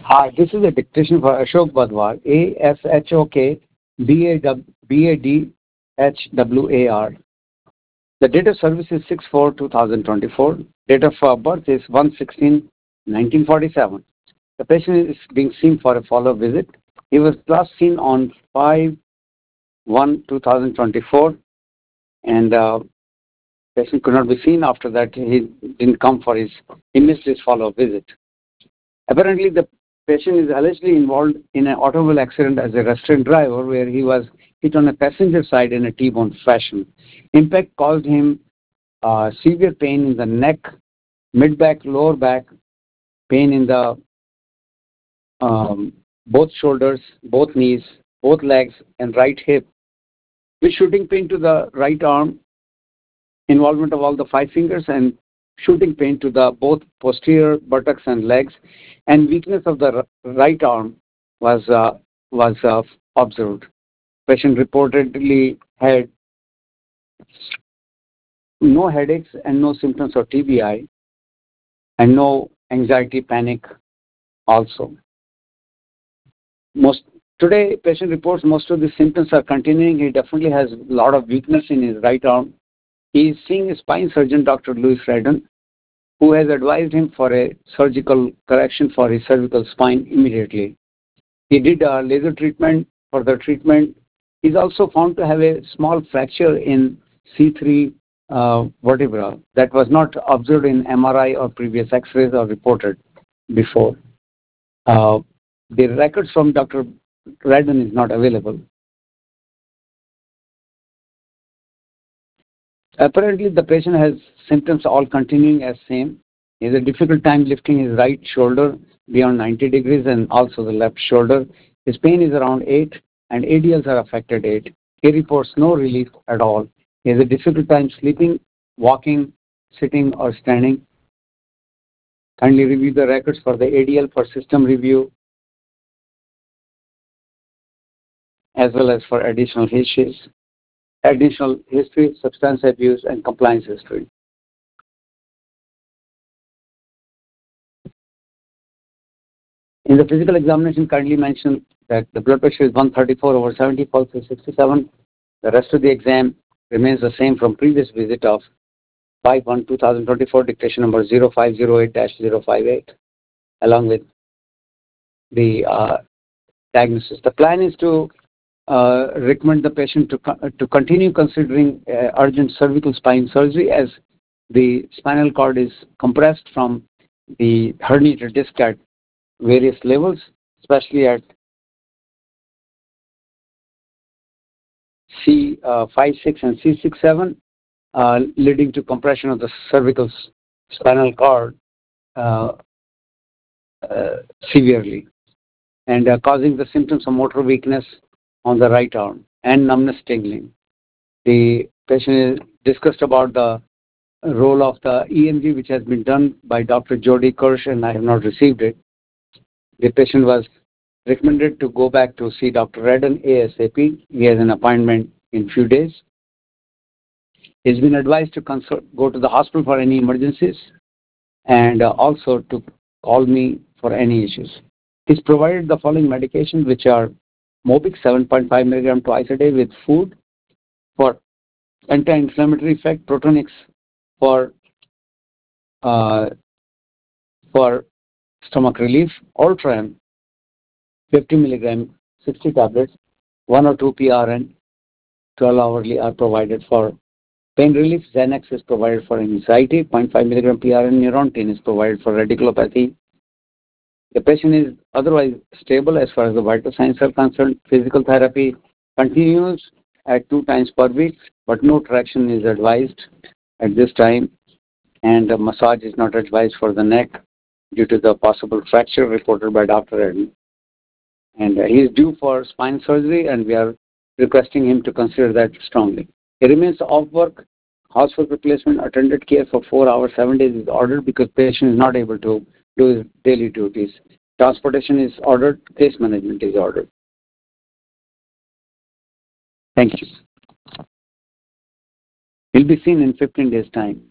Hi, this is a dictation for Ashok Badwar, ASHOK The date of service is 6/4/2024. Date of birth is 1/16/1947. The patient is being seen for a follow-up visit. He was last seen on 5/1/2024, and patient could not be seen after that. He didn't come for he missed his follow-up visit. Apparently, the patient is allegedly involved in an automobile accident as a restaurant driver where he was hit on a passenger side in a T-bone fashion. Impact caused him severe pain in the neck, mid-back, lower back, pain in the both shoulders, both knees, both legs, and right hip, with shooting pain to the right arm, involvement of all the five fingers, and shooting pain to the both posterior buttocks and legs, and weakness of the right arm was observed. Patient reportedly had no headaches and no symptoms of TBI, and no anxiety, panic also. Today, patient reports most of the symptoms are continuing. He definitely has a lot of weakness in his right arm. He is seeing a spine surgeon, Dr. Louis Redden, who has advised him for a surgical correction for his cervical spine immediately. He did a laser treatment. For the treatment, he's also found to have a small fracture in C3 vertebra that was not observed in MRI or previous X-rays or reported before. The records from Dr. Redden is not available. Apparently, the patient has symptoms all continuing as same. He has a difficult time lifting his right shoulder beyond 90 degrees and also the left shoulder. His pain is around 8 and ADLs are affected 8. He reports no relief at all. He has a difficult time sleeping, walking, sitting or standing. Kindly review the records for the ADL for system review as well as for additional history, substance abuse, and compliance history. In the physical examination, kindly mention that the blood pressure is 134/70, pulse is 67. The rest of the exam remains the same from previous visit of 5/1/2024, dictation number 0508-058, along with the diagnosis. The plan is to recommend the patient to continue considering urgent cervical spine surgery as the spinal cord is compressed from the herniated disc at various levels, especially at C5, 6, and C6, 7, leading to compression of the cervical spinal cord severely and causing the symptoms of motor weakness on the right arm and numbness, tingling. The patient discussed about the role of the EMG, which has been done by Dr. Jody Kirsch, and I have not received it. The patient was recommended to go back to see Dr. Redden ASAP. He has an appointment in few days. He's been advised to go to the hospital for any emergencies and also to call me for any issues. He's provided the following medications, which are Mobix 7.5 milligram twice a day with food for anti-inflammatory effect, Protonix for stomach relief, Ultram 50 milligram 60 tablets, 1 or 2 PRN 12 hourly are provided for pain relief. Xanax is provided for anxiety, 0.5 milligram PRN. Neurontin is provided for radiculopathy. The patient is otherwise stable as far as the vital signs are concerned. Physical therapy continues at 2 times per week, but no traction is advised at this time, and massage is not advised for the neck due to the possible fracture reported by Dr. Redden. And he is due for spine surgery, and we are requesting him to consider that strongly. He remains off work. Hospital replacement, attended care for 4 hours, 7 days is ordered because patient is not able to do his daily duties. Transportation is ordered. Case management is ordered. Thank you. He'll be seen in 15 days' time.